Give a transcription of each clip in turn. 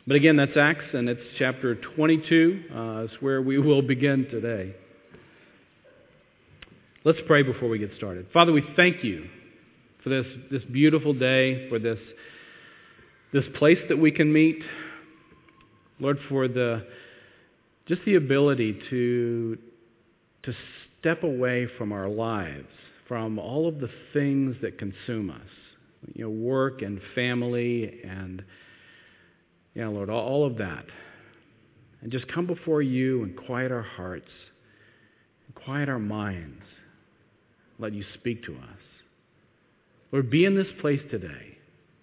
But again, that's Acts, and it's chapter 22. It's where we will begin today. Let's pray before we get started. Father, we thank you for this beautiful day, for this place that we can meet. Lord, for just the ability to step away from our lives, from all of the things that consume us, work and family and, Lord, all of that, and just come before you and quiet our hearts, and quiet our minds, let you speak to us. Lord, be in this place today.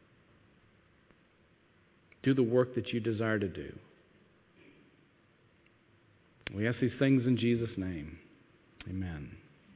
Do the work that you desire to do. We ask these things in Jesus' name. Amen.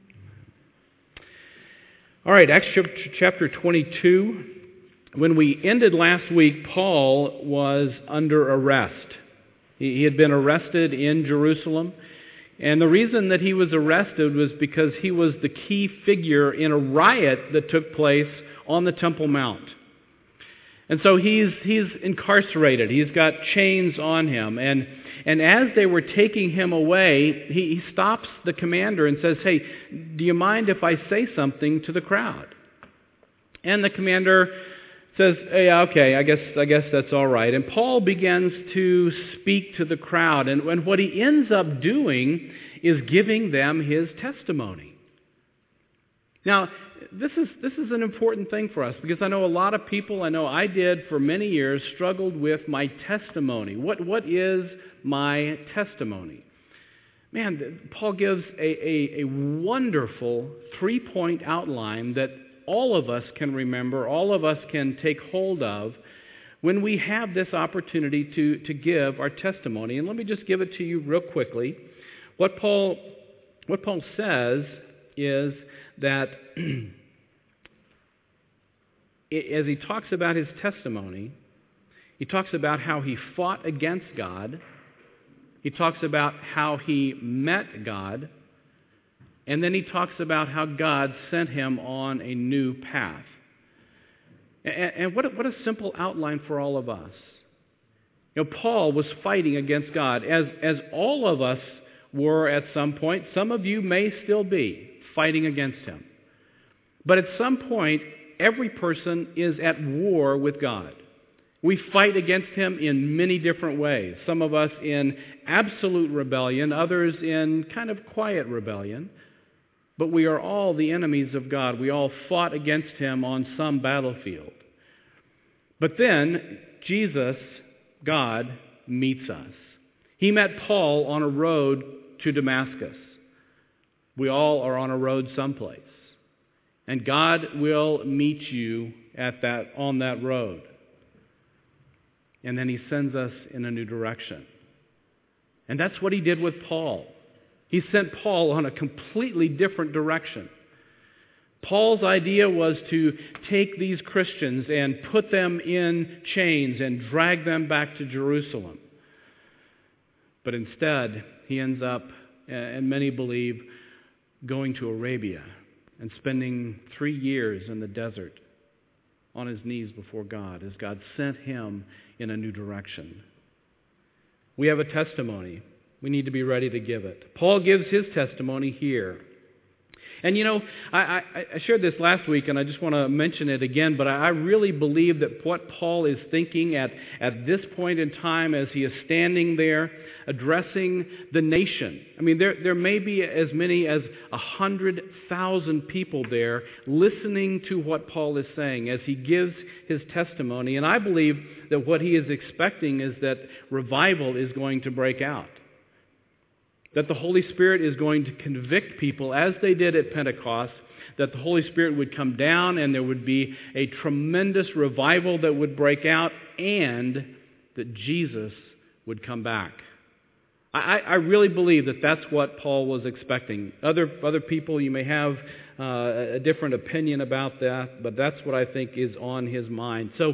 All right, Acts chapter 22. When we ended last week, Paul was under arrest. He had been arrested in Jerusalem. And the reason that he was arrested was because he was the key figure in a riot that took place on the Temple Mount. And so he's incarcerated. He's got chains on him. And as they were taking him away, he stops the commander and says, "Hey, do you mind if I say something to the crowd?" And the commander says, "Hey, okay, I guess that's all right." And Paul begins to speak to the crowd. And what he ends up doing is giving them his testimony. Now, this is an important thing for us because I know a lot of people, I know I did for many years, struggled with my testimony. What is my testimony? Man, Paul gives a wonderful three-point outline that all of us can remember, all of us can take hold of when we have this opportunity to give our testimony. And let me just give it to you real quickly. What Paul says is that as he talks about his testimony, he talks about how he fought against God. He talks about how he met God. And then he talks about how God sent him on a new path. And what a simple outline for all of us. Paul was fighting against God, as all of us were at some point. Some of you may still be fighting against him. But at some point, every person is at war with God. We fight against him in many different ways. Some of us in absolute rebellion, others in kind of quiet rebellion. But we are all the enemies of God. We all fought against him on some battlefield. But then, Jesus, God, meets us. He met Paul on a road to Damascus. We all are on a road someplace. And God will meet you on that road. And then he sends us in a new direction. And that's what he did with Paul. He sent Paul on a completely different direction. Paul's idea was to take these Christians and put them in chains and drag them back to Jerusalem. But instead, he ends up, and many believe, going to Arabia and spending 3 years in the desert on his knees before God as God sent him in a new direction. We have a testimony. We need to be ready to give it. Paul gives his testimony here. And I shared this last week, and I just want to mention it again, but I really believe that what Paul is thinking at this point in time as he is standing there addressing the nation. I mean, there may be as many as 100,000 people there listening to what Paul is saying as he gives his testimony. And I believe that what he is expecting is that revival is going to break out. That the Holy Spirit is going to convict people as they did at Pentecost, that the Holy Spirit would come down and there would be a tremendous revival that would break out and that Jesus would come back. I really believe that that's what Paul was expecting. Other people, you may have a different opinion about that, but that's what I think is on his mind. So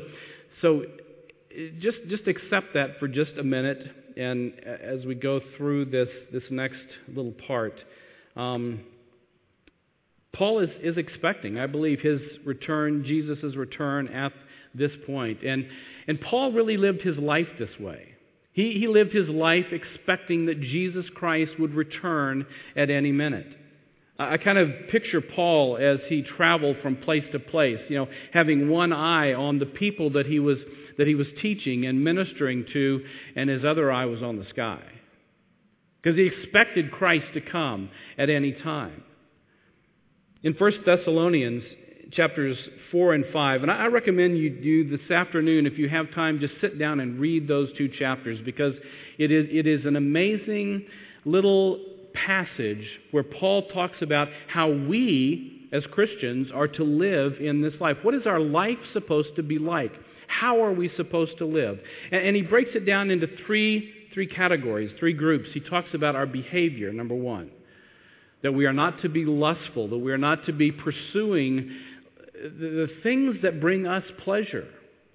just accept that for just a minute. And as we go through this next little part, Paul is expecting, I believe, his return, Jesus' return at this point. And Paul really lived his life this way. He lived his life expecting that Jesus Christ would return at any minute. I kind of picture Paul as he traveled from place to place, having one eye on the people that he was teaching and ministering to, and his other eye was on the sky. Because he expected Christ to come at any time. In 1 Thessalonians chapters 4 and 5, and I recommend you do this afternoon, if you have time, just sit down and read those two chapters, because it is an amazing little passage where Paul talks about how we as Christians are to live in this life. What is our life supposed to be like? How are we supposed to live? And he breaks it down into three categories, three groups. He talks about our behavior, number one, that we are not to be lustful, that we are not to be pursuing the things that bring us pleasure.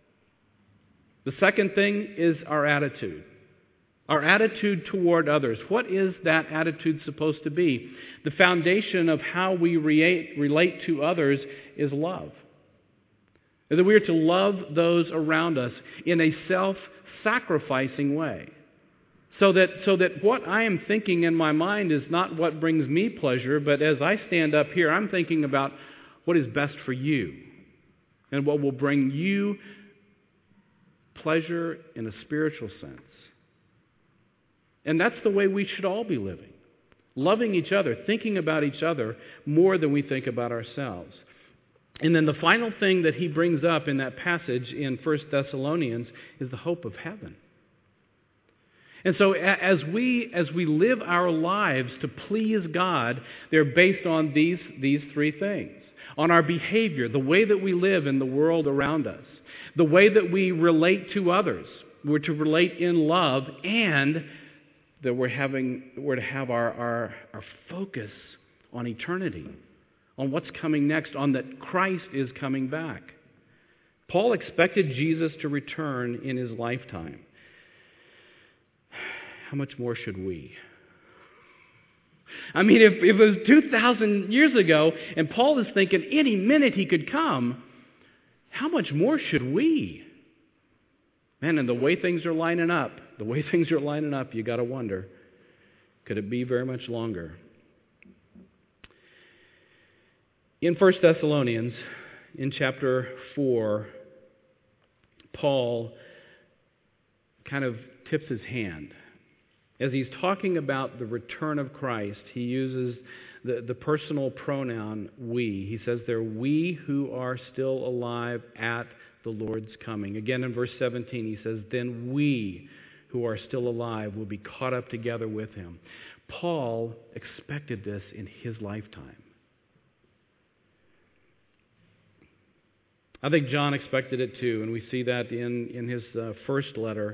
The second thing is our attitude. Our attitude toward others. What is that attitude supposed to be? The foundation of how we relate to others is love. That we are to love those around us in a self-sacrificing way. So that what I am thinking in my mind is not what brings me pleasure, but as I stand up here, I'm thinking about what is best for you and what will bring you pleasure in a spiritual sense. And that's the way we should all be living. Loving each other, thinking about each other more than we think about ourselves. And then the final thing that he brings up in that passage in 1 Thessalonians is the hope of heaven. And so as we live our lives to please God, they're based on these three things. On our behavior, the way that we live in the world around us, the way that we relate to others. We're to relate in love, and that we're to have our focus on eternity, on what's coming next, on that Christ is coming back. Paul expected Jesus to return in his lifetime. How much more should we? I mean, if it was 2,000 years ago and Paul is thinking any minute he could come, how much more should we? Man, and the way things are lining up, you got to wonder, could it be very much longer? In 1 Thessalonians, in chapter 4, Paul kind of tips his hand. As he's talking about the return of Christ, he uses the personal pronoun we. He says there, we who are still alive at the Lord's coming. Again in verse 17 he says, then we who are still alive will be caught up together with him. Paul expected this in his lifetime. I think John expected it too, and we see that in his first letter.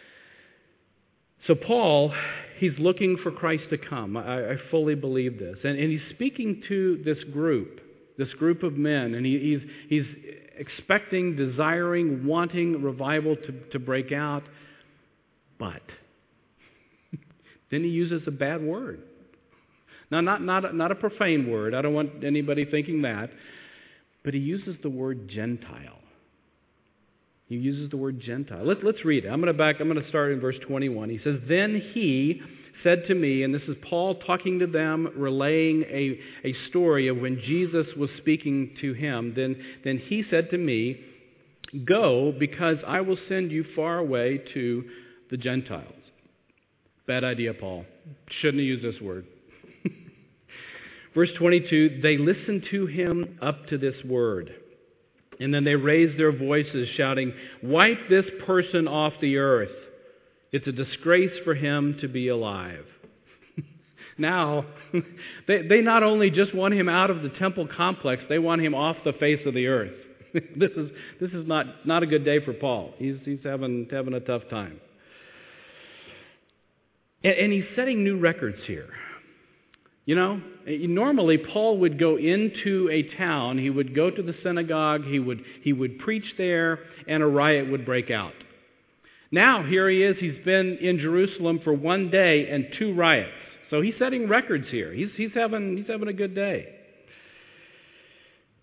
So Paul, he's looking for Christ to come. I fully believe this. And he's speaking to this group of men, and he's expecting, desiring, wanting revival to break out. But then he uses a bad word. Now, not a profane word. I don't want anybody thinking that. But he uses the word Gentile. He uses the word Gentile. Let's read it. I'm going to start in verse 21. He says, then he said to me, and this is Paul talking to them, relaying a story of when Jesus was speaking to him. Then he said to me, go, because I will send you far away to the Gentiles. Bad idea, Paul. Shouldn't have used this word. Verse 22, they listened to him up to this word. And then they raised their voices, shouting, wipe this person off the earth. It's a disgrace for him to be alive. Now, they not only just want him out of the temple complex, they want him off the face of the earth. This is not a good day for Paul. He's having a tough time. And he's setting new records here. You know, normally Paul would go into a town, he would go to the synagogue, he would preach there, and a riot would break out. Now, here he is, he's been in Jerusalem for 1 day and 2 riots. So he's setting records here. He's having a good day.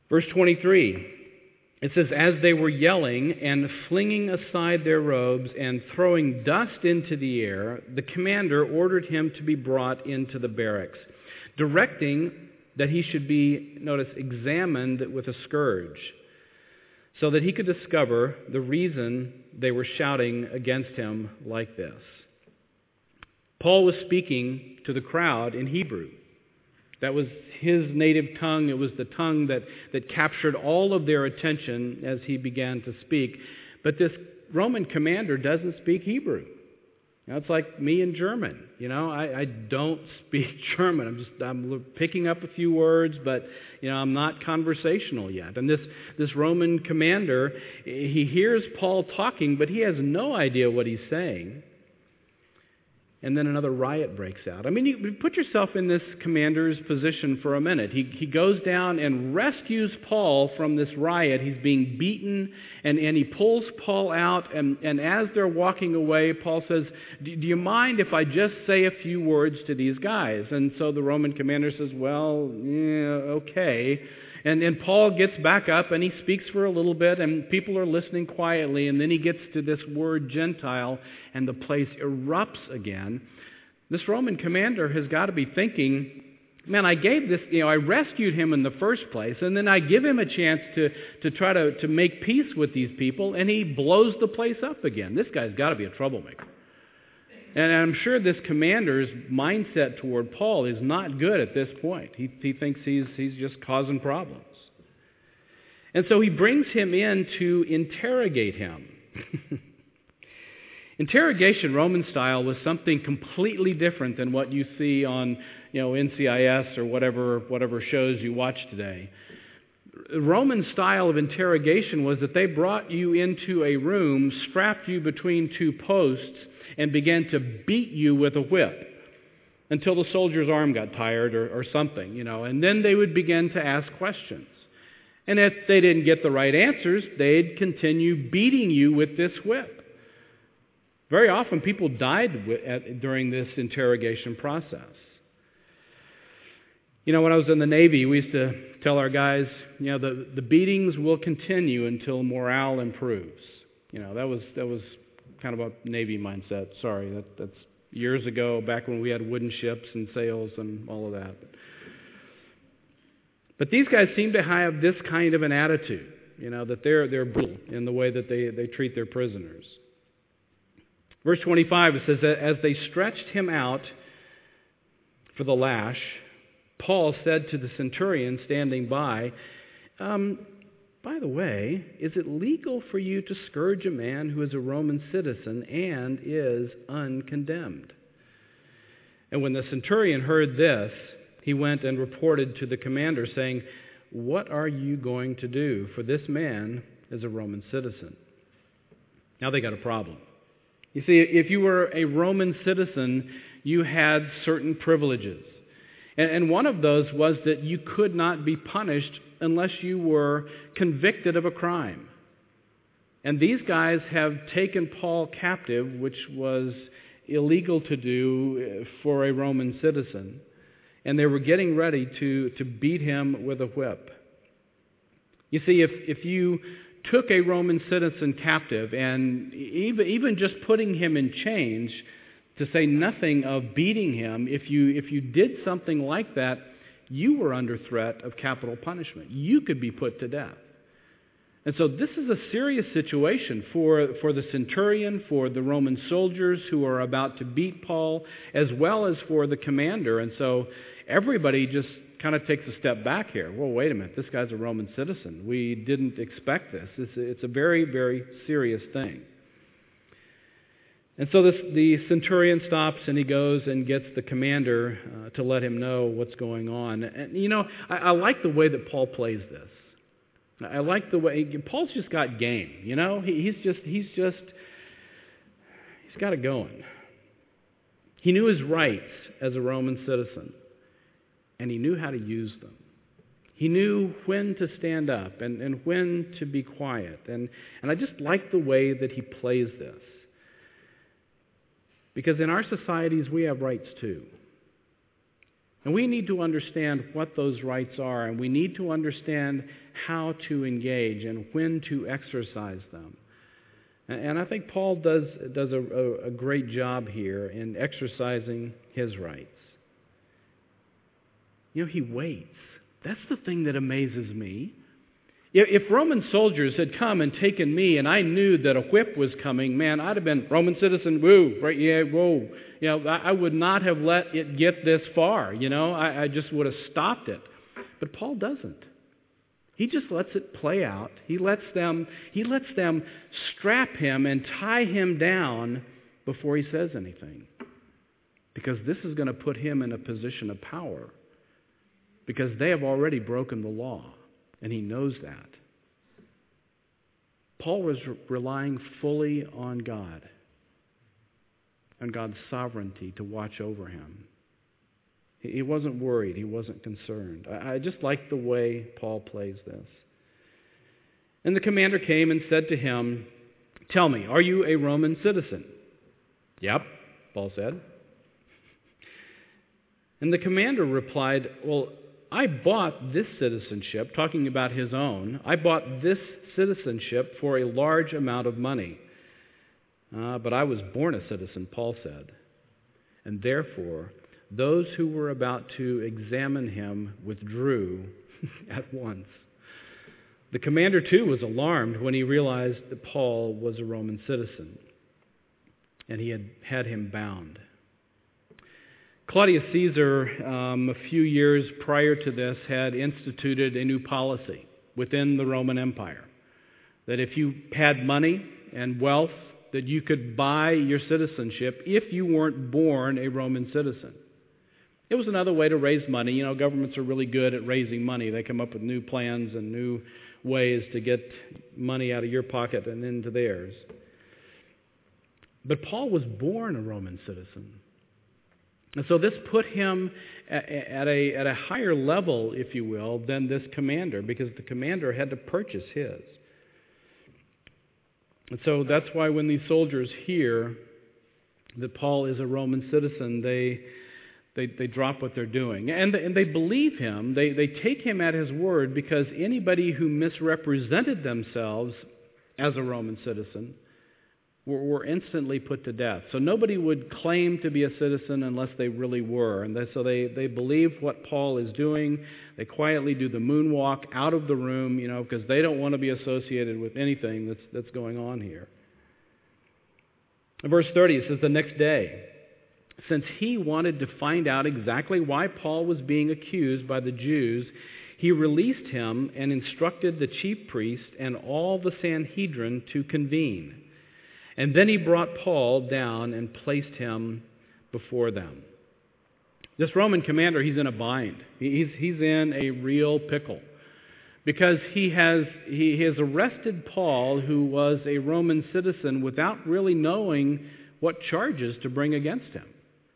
Verse 23, it says, "As they were yelling and flinging aside their robes and throwing dust into the air, the commander ordered him to be brought into the barracks, directing that he should be, notice, examined with a scourge, so that he could discover the reason they were shouting against him like this." Paul was speaking to the crowd in Hebrew. That was his native tongue. It was the tongue that captured all of their attention as he began to speak. But this Roman commander doesn't speak Hebrew. It's like me in German. I don't speak German. I'm picking up a few words, but I'm not conversational yet. And this Roman commander, he hears Paul talking, but he has no idea what he's saying. And then another riot breaks out. I mean, you put yourself in this commander's position for a minute. He goes down and rescues Paul from this riot. He's being beaten, and he pulls Paul out. And as they're walking away, Paul says, do you mind if I just say a few words to these guys? And so the Roman commander says, well, yeah, okay. And Paul gets back up and he speaks for a little bit, and people are listening quietly, and then he gets to this word Gentile, and the place erupts again. This Roman commander has got to be thinking, man, I gave this, I rescued him in the first place, and then I give him a chance to try to make peace with these people, and he blows the place up again. This guy's got to be a troublemaker. And I'm sure this commander's mindset toward Paul is not good at this point. He thinks he's just causing problems. And so he brings him in to interrogate him. Interrogation, Roman style, was something completely different than what you see on NCIS or whatever shows you watch today. The Roman style of interrogation was that they brought you into a room, strapped you between two posts, and began to beat you with a whip until the soldier's arm got tired or something, and then they would begin to ask questions. And if they didn't get the right answers, they'd continue beating you with this whip. Very often people died during this interrogation process. When I was in the Navy, we used to tell our guys, the beatings will continue until morale improves. That was kind of a Navy mindset. Sorry, that's years ago, back when we had wooden ships and sails and all of that. But these guys seem to have this kind of an attitude, that they're brutal in the way that they treat their prisoners. Verse 25, it says that as they stretched him out for the lash, Paul said to the centurion standing by, by the way, is it legal for you to scourge a man who is a Roman citizen and is uncondemned? And when the centurion heard this, he went and reported to the commander, saying, what are you going to do? For this man is a Roman citizen. Now they got a problem. You see, if you were a Roman citizen, you had certain privileges. And one of those was that you could not be punished unless you were convicted of a crime. And these guys have taken Paul captive, which was illegal to do for a Roman citizen. And they were getting ready to beat him with a whip. You see, if you took a Roman citizen captive, and even just putting him in chains, to say nothing of beating him, if you did something like that, you were under threat of capital punishment. You could be put to death. And so this is a serious situation for the centurion, for the Roman soldiers who are about to beat Paul, as well as for the commander. And so everybody just kind of takes a step back here. Well, wait a minute, this guy's a Roman citizen. We didn't expect this. It's a very, very serious thing. And so the centurion stops and he goes and gets the commander to let him know what's going on. And I like the way that Paul plays this. I like the way Paul's just got game. He's got it going. He knew his rights as a Roman citizen, and he knew how to use them. He knew when to stand up and when to be quiet. And I just like the way that he plays this. Because in our societies, we have rights too. And we need to understand what those rights are, and we need to understand how to engage and when to exercise them. And I think Paul does a great job here in exercising his rights. He waits. That's the thing that amazes me. If Roman soldiers had come and taken me and I knew that a whip was coming, man, I'd have been Roman citizen, woo, right? Yeah, whoa. I would not have let it get this far, I just would have stopped it. But Paul doesn't. He just lets it play out. He lets them strap him and tie him down before he says anything. Because this is going to put him in a position of power. Because they have already broken the law. And he knows that. Paul was relying fully on God. On God's sovereignty to watch over him. He wasn't worried. He wasn't concerned. I just like the way Paul plays this. And the commander came and said to him, "Tell me, are you a Roman citizen?" "Yep," Paul said. And the commander replied, "Well, I bought this citizenship," talking about his own. "I bought this citizenship for a large amount of money. But I was born a citizen," Paul said. And therefore, those who were about to examine him withdrew at once. The commander, too, was alarmed when he realized that Paul was a Roman citizen, and he had him bound. Claudius Caesar, a few years prior to this, had instituted a new policy within the Roman Empire, that if you had money and wealth, that you could buy your citizenship if you weren't born a Roman citizen. It was another way to raise money. Governments are really good at raising money. They come up with new plans and new ways to get money out of your pocket and into theirs. But Paul was born a Roman citizen. And so this put him at a higher level, if you will, than this commander, because the commander had to purchase his. And so that's why when these soldiers hear that Paul is a Roman citizen, they drop what they're doing. And they believe him. They take him at his word, because anybody who misrepresented themselves as a Roman citizen were instantly put to death. So nobody would claim to be a citizen unless they really were. And so they believe what Paul is doing. They quietly do the moonwalk out of the room, because they don't want to be associated with anything that's going on here. In verse 30, it says, "The next day, since he wanted to find out exactly why Paul was being accused by the Jews, he released him and instructed the chief priest and all the Sanhedrin to convene. And then he brought Paul down and placed him before them." This Roman commander, he's in a bind. He's in a real pickle. Because he has arrested Paul, who was a Roman citizen, without really knowing what charges to bring against him.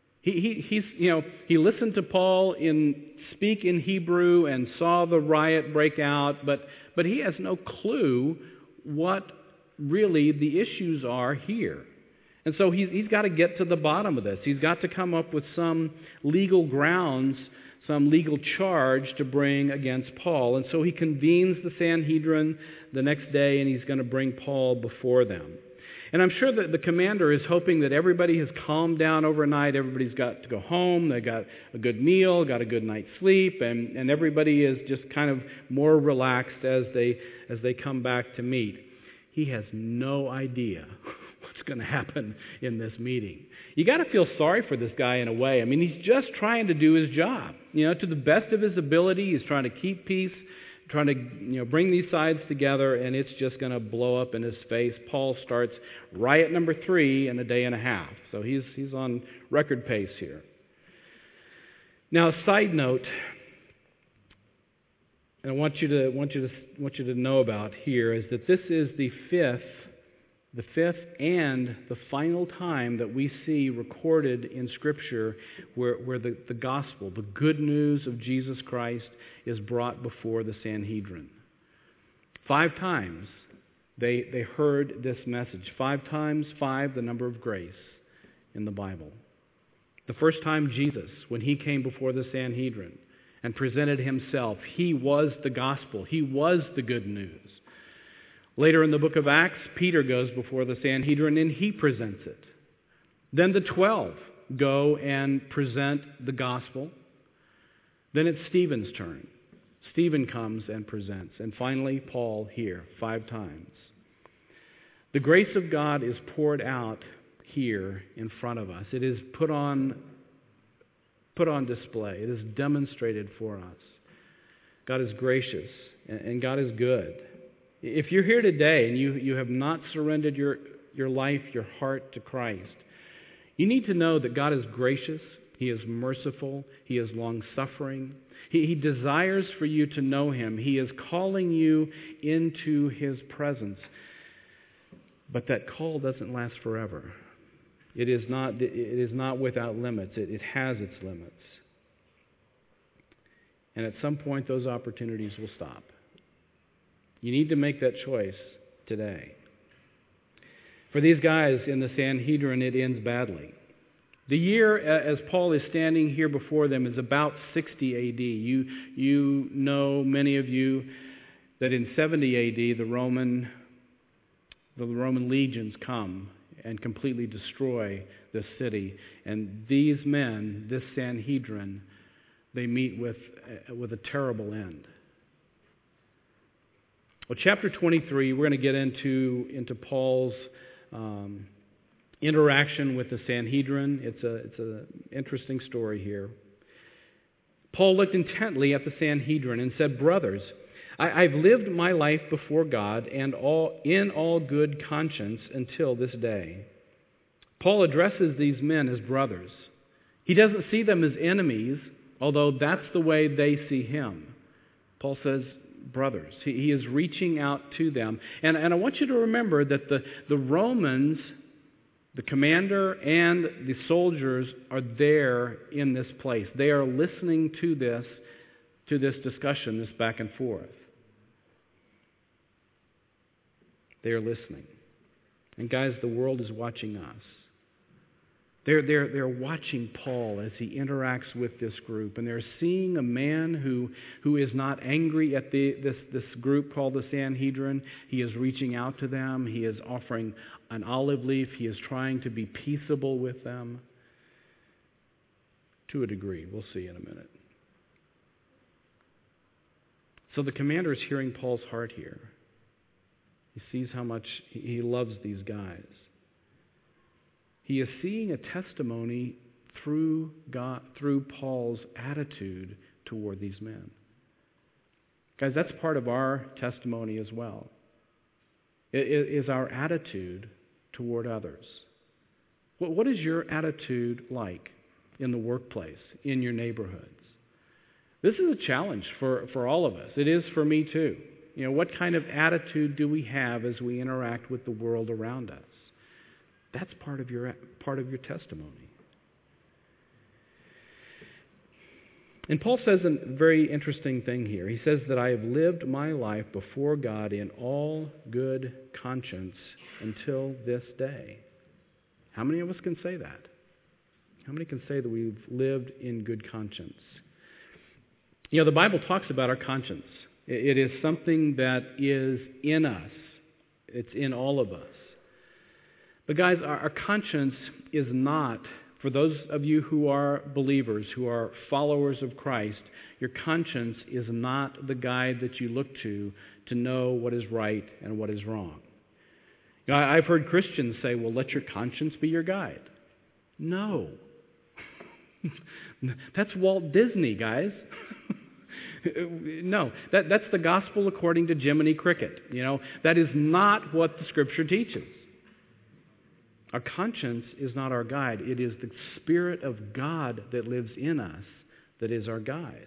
He listened to Paul speak in Hebrew and saw the riot break out, but he has no clue what really the issues are here. And so he's got to get to the bottom of this. He's got to come up with some legal grounds, some legal charge to bring against Paul. And so he convenes the Sanhedrin the next day, and he's going to bring Paul before them. And I'm sure that the commander is hoping that everybody has calmed down overnight. Everybody's got to go home. They got a good meal, got a good night's sleep, and everybody is just kind of more relaxed as they come back to meet. He has no idea what's going to happen in this meeting. You got to feel sorry for this guy in a way. I mean, he's just trying to do his job. To the best of his ability, he's trying to keep peace, trying to bring these sides together, and it's just going to blow up in his face. Paul starts riot number 3 in a day and a half. So he's on record pace here. Now, a side note, and I want you to know about here, is that this is the fifth and the final time that we see recorded in Scripture where the gospel, the good news of Jesus Christ, is brought before the Sanhedrin. 5 times they heard this message. 5 times 5, the number of grace in the Bible. The first time Jesus, when he came before the Sanhedrin and presented himself, he was the gospel. He was the good news. Later in the book of Acts, Peter goes before the Sanhedrin and he presents it. Then the 12 go and present the gospel. Then it's Stephen's turn. Stephen comes and presents. And finally, Paul here, 5 times. The grace of God is poured out here in front of us. It is put on display. It is demonstrated for us. God is gracious and God is good. If you're here today and you have not surrendered your life, your heart to Christ, you need to know that God is gracious. He is merciful. He is long-suffering. He desires for you to know Him. He is calling you into His presence. But that call doesn't last forever. It is not without limits. It has its limits. And at some point, those opportunities will stop. You need to make that choice today. For these guys in the Sanhedrin, it ends badly. The year, as Paul is standing here before them, is about 60 A.D. You know, many of you, that in 70 A.D., the Roman legions come and completely destroy this city. And these men, this Sanhedrin, they meet with a terrible end. Well, chapter 23, we're going to get into Paul's interaction with the Sanhedrin. It's an interesting story here. Paul looked intently at the Sanhedrin and said, "Brothers, I've lived my life before God and in all good conscience until this day." Paul addresses these men as brothers. He doesn't see them as enemies, although that's the way they see him. Paul says, brothers. He is reaching out to them. And I want you to remember that the Romans, the commander and the soldiers, are there in this place. They are listening to this discussion, this back and forth. They are listening. And guys, the world is watching us. They're watching Paul as he interacts with this group, and they're seeing a man who is not angry at this group called the Sanhedrin. He is reaching out to them. He is offering an olive leaf. He is trying to be peaceable with them. To a degree. We'll see in a minute. So the commander is hearing Paul's heart here. He sees how much he loves these guys. He is seeing a testimony through Paul's attitude toward these men. Guys, that's part of our testimony as well. It is our attitude toward others. What is your attitude like in the workplace, in your neighborhoods? This is a challenge for all of us. It is for me too. You know, what kind of attitude do we have as we interact with the world around us? That's part of your testimony. And Paul says a very interesting thing here. He says that I have lived my life before God in all good conscience until this day. How many of us can say that? How many can say that we've lived in good conscience? You know, the Bible talks about our conscience. It is something that is in us. It's in all of us. But guys, our conscience is not, for those of you who are believers, who are followers of Christ, your conscience is not the guide that you look to know what is right and what is wrong. You know, I've heard Christians say, well, let your conscience be your guide. No. That's Walt Disney, guys. No, that's the gospel according to Jiminy Cricket. You know, that is not what the Scripture teaches. Our conscience is not our guide. It is the Spirit of God that lives in us that is our guide.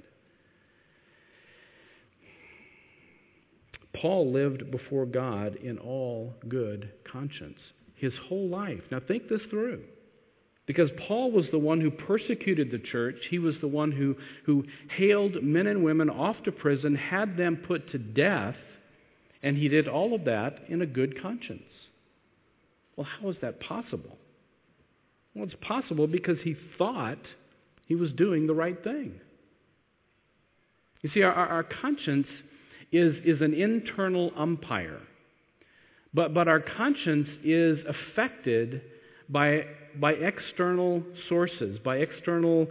Paul lived before God in all good conscience his whole life. Now think this through. Because Paul was the one who persecuted the church. He was the one who hailed men and women off to prison, had them put to death, and he did all of that in a good conscience. Well, how is that possible? Well, it's possible because he thought he was doing the right thing. You see, our conscience is an internal umpire. But our conscience is affected by external sources, by external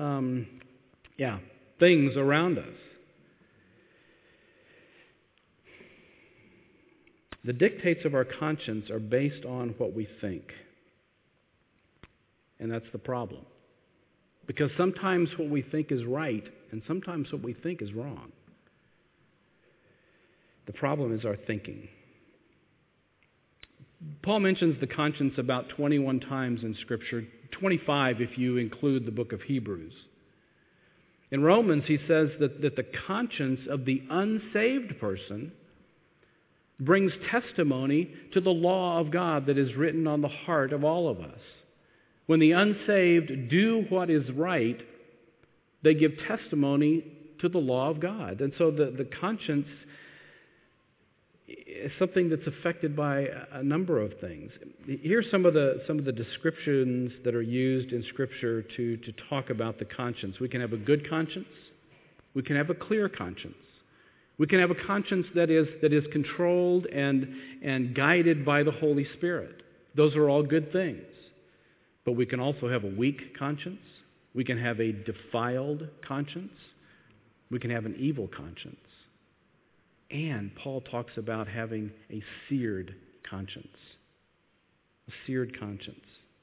things around us. The dictates of our conscience are based on what we think. And that's the problem. Because sometimes what we think is right, and sometimes what we think is wrong. The problem is our thinking. Paul mentions the conscience about 21 times in Scripture, 25 if you include the book of Hebrews. In Romans, he says that the conscience of the unsaved person brings testimony to the law of God that is written on the heart of all of us. When the unsaved do what is right, they give testimony to the law of God. And so the conscience is something that's affected by a number of things. Here's some of the descriptions that are used in Scripture to talk about the conscience. We can have a good conscience. We can have a clear conscience. We can have a conscience that is controlled and guided by the Holy Spirit. Those are all good things. But we can also have a weak conscience. We can have a defiled conscience. We can have an evil conscience. And Paul talks about having a seared conscience. A seared conscience.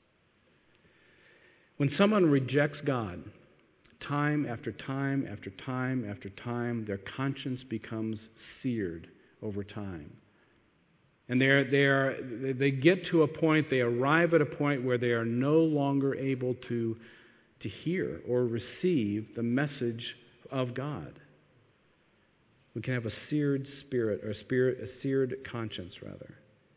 When someone rejects God, time after time after time after time, their conscience becomes seared over time. And they get to a point, they arrive at a point where they are no longer able to hear or receive the message of God. We can have a seared spirit, or a seared conscience, rather.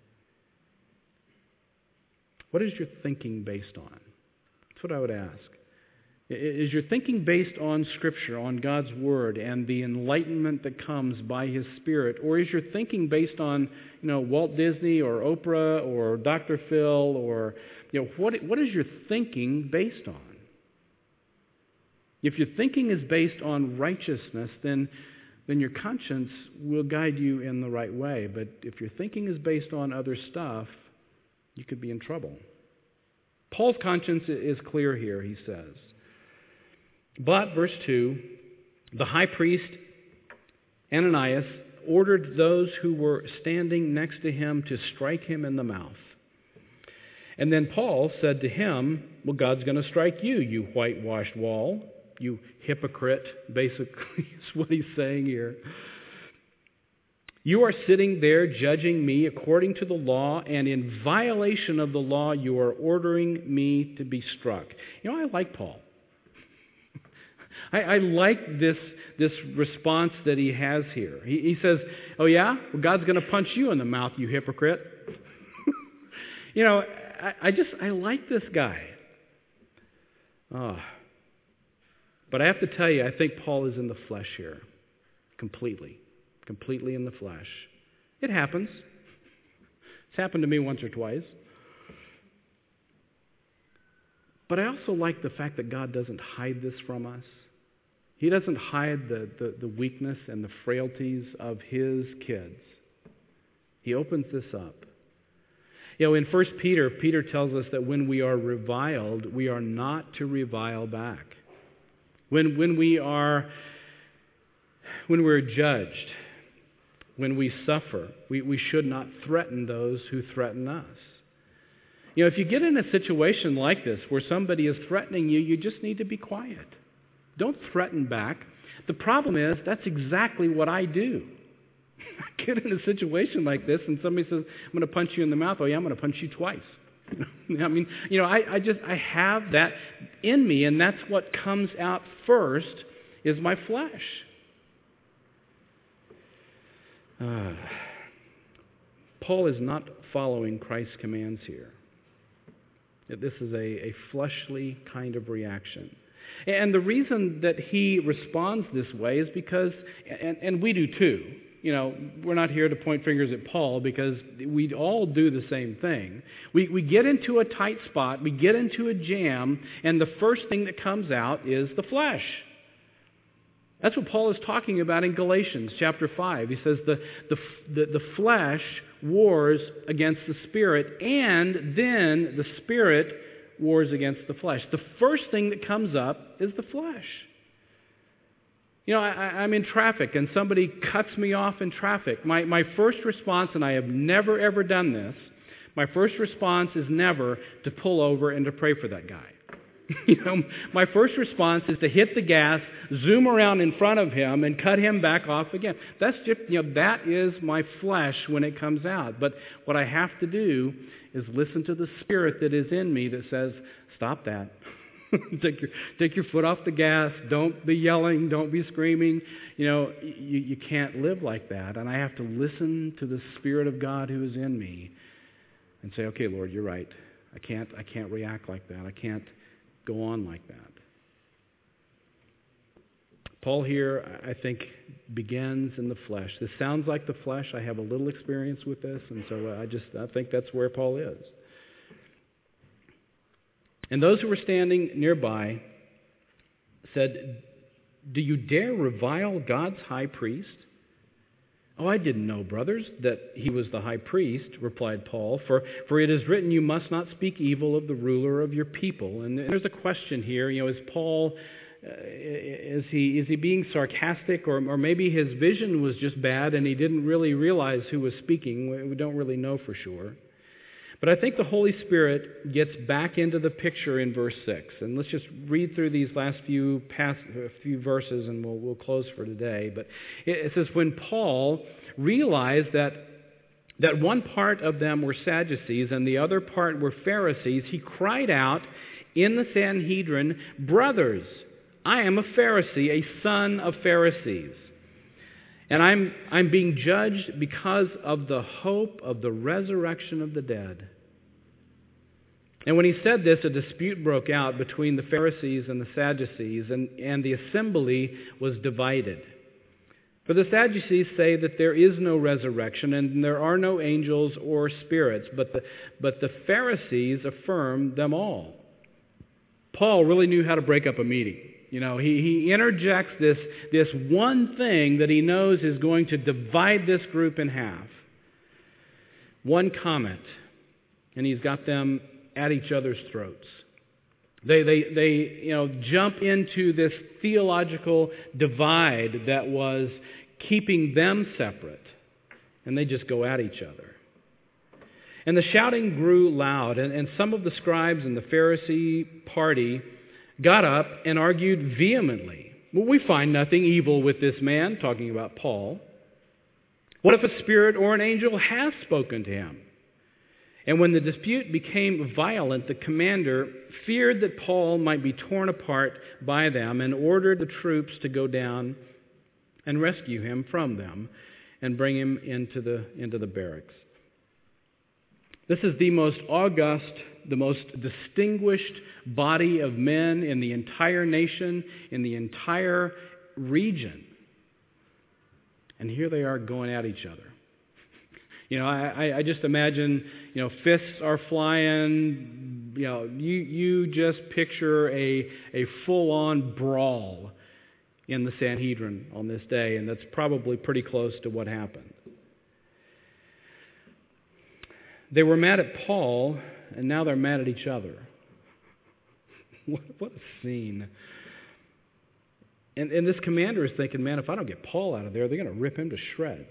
What is your thinking based on? That's what I would ask. Is your thinking based on Scripture, on God's Word, and the enlightenment that comes by His Spirit? Or is your thinking based on, Walt Disney or Oprah or Dr. Phil, or, what is your thinking based on? If your thinking is based on righteousness, then your conscience will guide you in the right way. But if your thinking is based on other stuff, you could be in trouble. Paul's conscience is clear here, he says. But, verse 2, the high priest, Ananias, ordered those who were standing next to him to strike him in the mouth. And then Paul said to him, well, God's going to strike you, you whitewashed wall. You hypocrite, basically, is what he's saying here. You are sitting there judging me according to the law, and in violation of the law, you are ordering me to be struck. I like Paul. I like this response that he has here. He says, oh yeah? Well, God's going to punch you in the mouth, you hypocrite. I like this guy. But I have to tell you, I think Paul is in the flesh here. Completely in the flesh. It happens. It's happened to me once or twice. But I also like the fact that God doesn't hide this from us. He doesn't hide the weakness and the frailties of His kids. He opens this up. In 1 Peter tells us that when we are reviled, we are not to revile back. When we're judged, when we suffer, we should not threaten those who threaten us. If you get in a situation like this where somebody is threatening you, you just need to be quiet. Don't threaten back. The problem is, that's exactly what I do. I get in a situation like this and somebody says, I'm going to punch you in the mouth. Oh yeah, I'm going to punch you twice. I have that in me, and that's what comes out first is my flesh. Paul is not following Christ's commands here. This is a fleshly kind of reaction. And the reason that he responds this way is because, and we do too, we're not here to point fingers at Paul because we all do the same thing. We get into a tight spot, we get into a jam, and the first thing that comes out is the flesh. That's what Paul is talking about in Galatians chapter 5. He says the flesh wars against the Spirit, and then the Spirit wars against the flesh. The first thing that comes up is the flesh. I'm in traffic and somebody cuts me off in traffic. My first response, and I have never ever done this, my first response is never to pull over and to pray for that guy. My first response is to hit the gas, zoom around in front of him, and cut him back off again. That's just, that is my flesh when it comes out. But what I have to do is listen to the Spirit that is in me that says, stop that. Take your foot off the gas. Don't be yelling. Don't be screaming. You can't live like that. And I have to listen to the Spirit of God who is in me and say, okay, Lord, you're right. I can't react like that. I can't go on like that. Paul here, I think, begins in the flesh. This sounds like the flesh. I have a little experience with this, and so I think that's where Paul is. And those who were standing nearby said, "Do you dare revile God's high priest?" "Oh, I didn't know, brothers, that he was the high priest," replied Paul, for it is written, you must not speak evil of the ruler of your people. And there's a question here, is Paul, is he being sarcastic, or maybe his vision was just bad and he didn't really realize who was speaking? We don't really know for sure. But I think the Holy Spirit gets back into the picture in verse 6. And let's just read through these last few verses and we'll close for today. But it says, when Paul realized that one part of them were Sadducees and the other part were Pharisees, he cried out in the Sanhedrin, "Brothers, I am a Pharisee, a son of Pharisees. And I'm being judged because of the hope of the resurrection of the dead." And when he said this, a dispute broke out between the Pharisees and the Sadducees, and the assembly was divided. For the Sadducees say that there is no resurrection and there are no angels or spirits, but the Pharisees affirm them all. Paul really knew how to break up a meeting. He interjects this one thing that he knows is going to divide this group in half. One comment, and he's got them at each other's throats. They jump into this theological divide that was keeping them separate, and they just go at each other. And the shouting grew loud, and some of the scribes in the Pharisee party got up and argued vehemently. "Well, we find nothing evil with this man," talking about Paul. "What if a spirit or an angel has spoken to him?" And when the dispute became violent, the commander feared that Paul might be torn apart by them and ordered the troops to go down and rescue him from them and bring him into the barracks. This is the most august, the most distinguished body of men in the entire nation, in the entire region. And here they are going at each other. I just imagine, fists are flying. You just picture a full-on brawl in the Sanhedrin on this day, and that's probably pretty close to what happened. They were mad at Paul, and now they're mad at each other. What a scene. And this commander is thinking, man, if I don't get Paul out of there, they're going to rip him to shreds.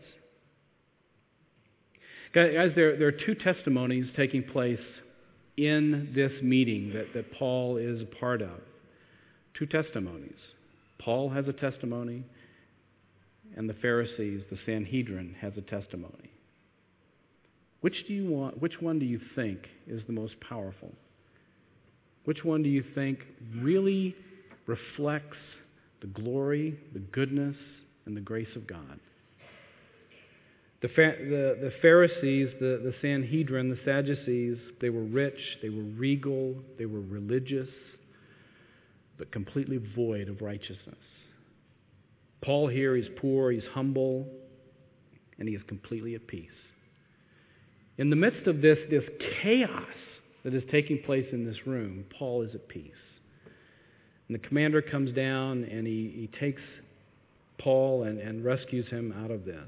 Guys, there are two testimonies taking place in this meeting that Paul is a part of. Two testimonies. Paul has a testimony, and the Pharisees, the Sanhedrin, has a testimony. Which one do you think is the most powerful? Which one do you think really reflects the glory, the goodness, and the grace of God? The Pharisees, the Sanhedrin, the Sadducees, they were rich, they were regal, they were religious, but completely void of righteousness. Paul here, he's poor, he's humble, and he is completely at peace. In the midst of this chaos that is taking place in this room, Paul is at peace. And the commander comes down and he takes Paul and rescues him out of this.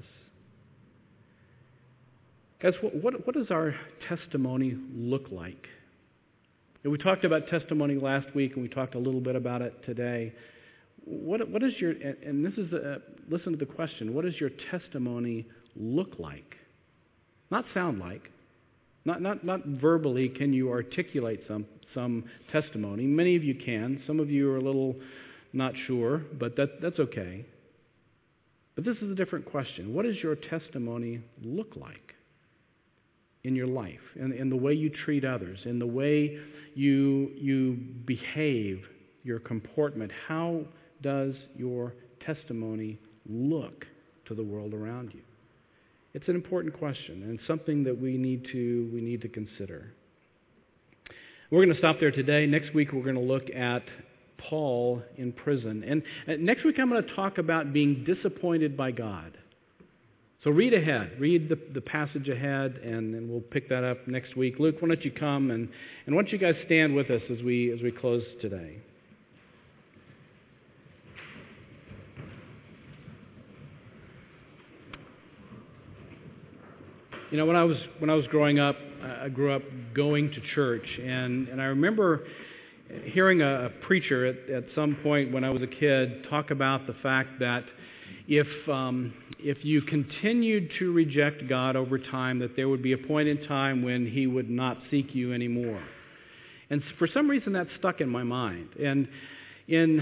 Guys, what does our testimony look like? And we talked about testimony last week, and we talked a little bit about it today. What is your, and this is, listen to the question, what does your testimony look like? Not sound like. Not verbally can you articulate some testimony. Many of you can. Some of you are a little not sure, but that's okay. But this is a different question. What does your testimony look like in your life, in the way you treat others, in the way you behave, your comportment? How does your testimony look to the world around you? It's an important question and something that we need to consider. We're going to stop there today. Next week we're going to look at Paul in prison. And next week I'm going to talk about being disappointed by God. So read ahead. Read the passage ahead, and we'll pick that up next week. Luke, why don't you come, and why don't you guys stand with us as we close today. You know, when I was growing up, I grew up going to church, and I remember hearing a preacher at some point when I was a kid talk about the fact that if you continued to reject God over time, that there would be a point in time when He would not seek you anymore. And for some reason that stuck in my mind. And in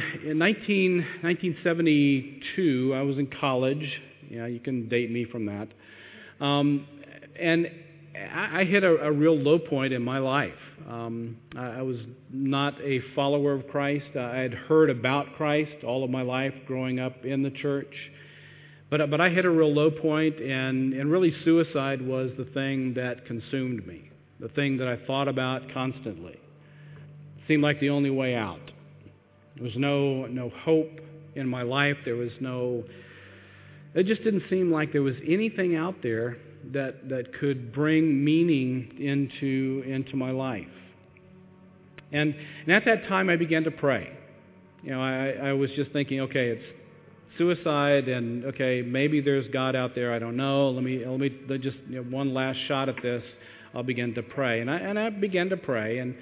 1972, I was in college. Yeah, you can date me from that. And I hit a real low point in my life. I was not a follower of Christ. I had heard about Christ all of my life growing up in the church. But I hit a real low point, and really suicide was the thing that consumed me, the thing that I thought about constantly. It seemed like the only way out. There was no hope in my life. It just didn't seem like there was anything out there that could bring meaning into my life. And at that time I began to pray. You know, I was just thinking, okay, it's suicide, and okay, maybe there's God out there. I don't know. Let me just one last shot at this. I'll begin to pray, and I began to pray, and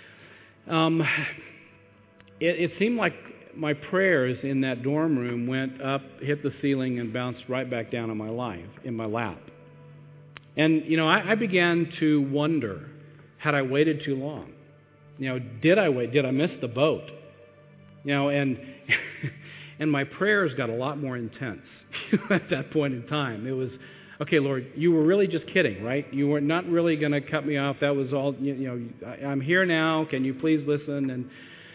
it seemed like my prayers in that dorm room went up, hit the ceiling, and bounced right back down in my lap. And I began to wonder: had I waited too long? Did I wait? Did I miss the boat? And my prayers got a lot more intense at that point in time. It was, okay, Lord, you were really just kidding, right? You were not really going to cut me off. That was all, I'm here now. Can you please listen? And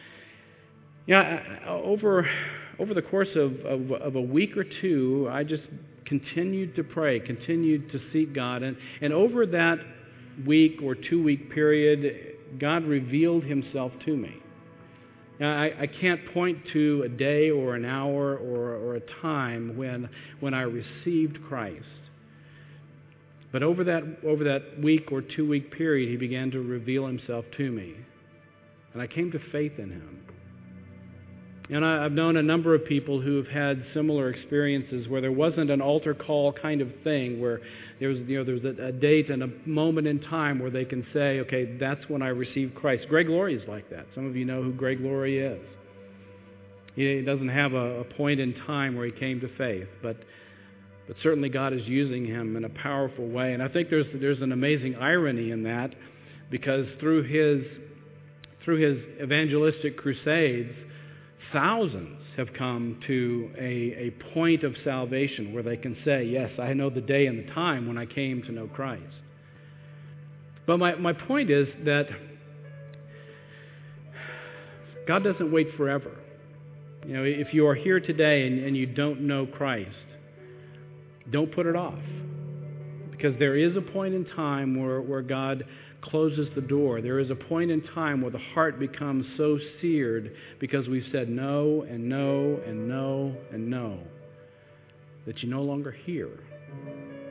over the course of a week or two, I just continued to pray, continued to seek God. And over that week or 2 week period, God revealed Himself to me. Now, I can't point to a day or an hour or a time when I received Christ. But over that week or 2 week period, He began to reveal Himself to me. And I came to faith in Him. And I've known a number of people who have had similar experiences where there wasn't an altar call kind of thing, where there's a date and a moment in time where they can say, okay, that's when I received Christ. Greg Laurie is like that. Some of you know who Greg Laurie is. He doesn't have a point in time where he came to faith, but certainly God is using him in a powerful way. And I think there's an amazing irony in that, because through his evangelistic crusades, thousands have come to a point of salvation where they can say, yes, I know the day and the time when I came to know Christ. But my point is that God doesn't wait forever. If you are here today and you don't know Christ, don't put it off. Because there is a point in time where God closes the door. There is a point in time where the heart becomes so seared because we've said no and no and no and no that you no longer hear.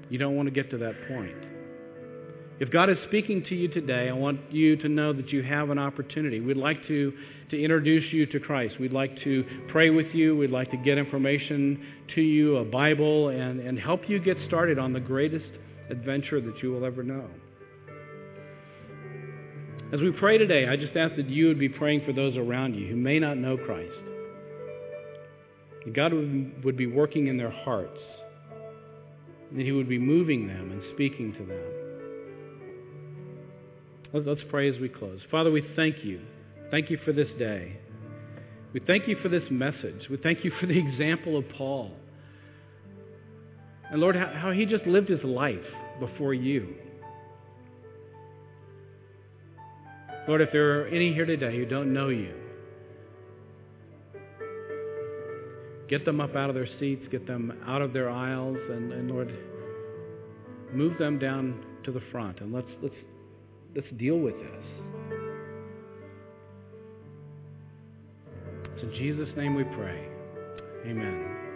You don't want to get to that point. If God is speaking to you today, I want you to know that you have an opportunity. We'd like to introduce you to Christ. We'd like to pray with you. We'd like to get information to you, a Bible, and help you get started on the greatest adventure that you will ever know. As we pray today, I just ask that you would be praying for those around you who may not know Christ. That God would be working in their hearts. That He would be moving them and speaking to them. Let's pray as we close. Father, we thank you. Thank you for this day. We thank you for this message. We thank you for the example of Paul. And Lord, how he just lived his life before you. Lord, if there are any here today who don't know you, get them up out of their seats, get them out of their aisles, and Lord, move them down to the front, and let's deal with this. It's in Jesus' name we pray. Amen.